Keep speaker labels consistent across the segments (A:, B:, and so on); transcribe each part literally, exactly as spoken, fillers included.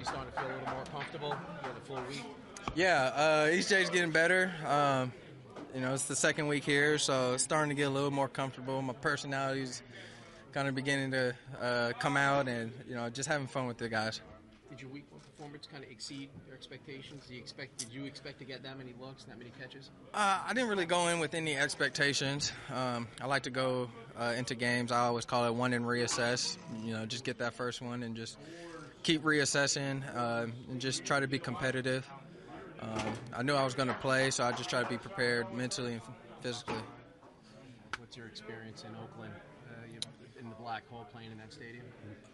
A: you starting to feel a little more comfortable? You had a full week.
B: Yeah, uh, E J's getting better. Um, you know, it's the second week here, so it's starting to get a little more comfortable. My personality's kind of beginning to uh, come out, and you know, just having fun with the guys.
A: Did your week one performance kind of exceed your expectations? Did you expect? Did you expect to get that many looks, that many catches?
B: Uh, I didn't really go in with any expectations. Um, I like to go uh, into games. I always call it one and reassess. You know, just get that first one and just keep reassessing uh, and just try to be competitive. Um, I knew I was going to play, so I just try to be prepared mentally and physically.
A: What's your experience in Oakland, uh, you, in the Black Hole, playing in that stadium?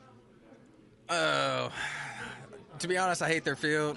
B: Oh, to be honest, I hate their field.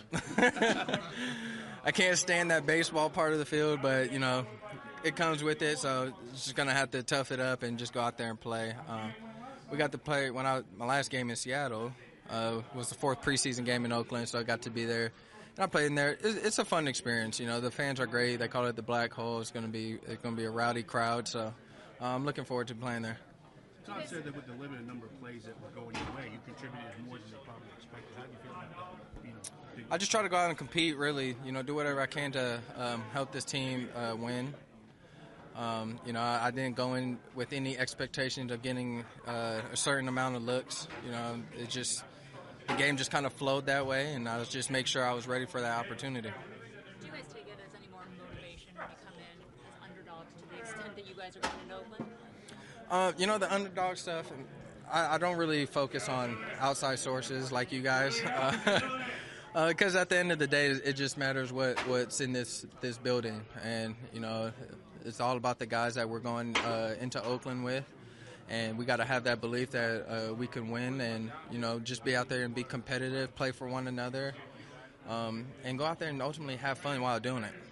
B: I can't stand that baseball part of the field, but, you know, it comes with it, so just going to have to tough it up and just go out there and play. Um, we got to play when I my last game in Seattle uh, was the fourth preseason game in Oakland, so I got to be there. And I played in there. It's, it's a fun experience. You know, the fans are great. They call it the Black Hole. It's going to be it's going to be a rowdy crowd, so uh, I'm looking forward to playing there.
C: Tom said that with the limited number of plays that were going your way, you contributed more than they probably expected. How do you feel about that? You know,
B: I just try to go out and compete, really, you know, do whatever I can to um, help this team uh, win. Um, you know, I, I didn't go in with any expectations of getting uh, a certain amount of looks. You know, it just, the game just kind of flowed that way, and I was just make sure I was ready for that opportunity.
D: Do you guys take it as any more motivation when you come in as underdogs to the extent that you guys are going to Oakland?
B: Uh, you know, the underdog stuff, I, I don't really focus on outside sources like you guys. Because uh, uh, at the end of the day, it just matters what, what's in this, this building. And, you know, it's all about the guys that we're going uh, into Oakland with. And we got to have that belief that uh, we can win and, you know, just be out there and be competitive, play for one another, um, and go out there and ultimately have fun while doing it.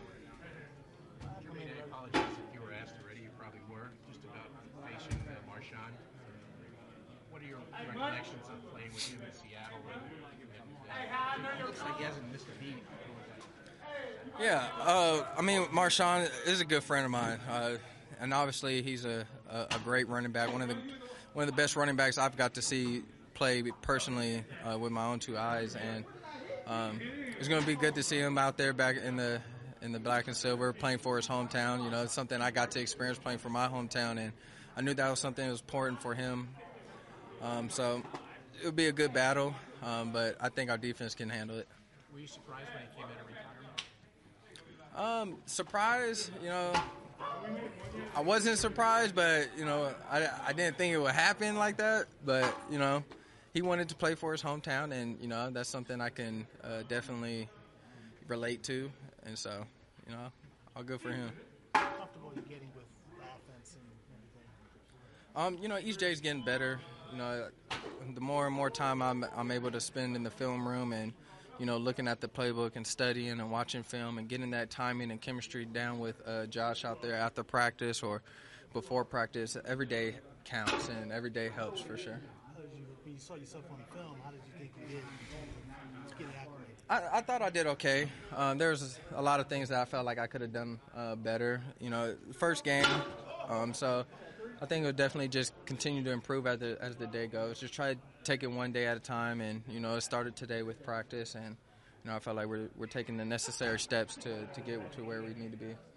E: I mean, I apologize if you were asked already. You probably were, just about facing uh, Marshawn. What are your recollections of playing with him in Seattle? And, and, uh, it looks like he hasn't missed a beat.
B: Yeah, uh, I mean, Marshawn is a good friend of mine, uh, and obviously he's a, a, a great running back. One of the one of the best running backs I've got to see play personally uh, with my own two eyes, and um, it's going to be good to see him out there back in the in the black and silver playing for his hometown. You know, it's something I got to experience playing for my hometown, and I knew that was something that was important for him. Um, so it would be a good battle, um, but I think our defense can handle it.
A: Were you surprised when he came out of retirement?
B: Um, surprised, you know, I wasn't surprised, but, you know, I, I didn't think it would happen like that. But, you know, he wanted to play for his hometown, and, you know, that's something I can uh, definitely relate to. And so, you know, I'll go for him.
F: How comfortable are you getting with the offense and everything?
B: Um, you know, each day's getting better. You know, the more and more time I'm, I'm able to spend in the film room and, you know, looking at the playbook and studying and watching film and getting that timing and chemistry down with uh, Josh out there after practice or before practice, every day counts and every day helps for sure.
F: How did you, when you saw yourself on film, how did you think you did in getting acclimated?
B: I, I thought I did okay. Um, there was a lot of things that I felt like I could have done uh, better. You know, first game, um, so I think it would definitely just continue to improve as the as the day goes. Just try to take it one day at a time, and you know, it started today with practice, and you know, I felt like we're we're taking the necessary steps to to get to where we need to be.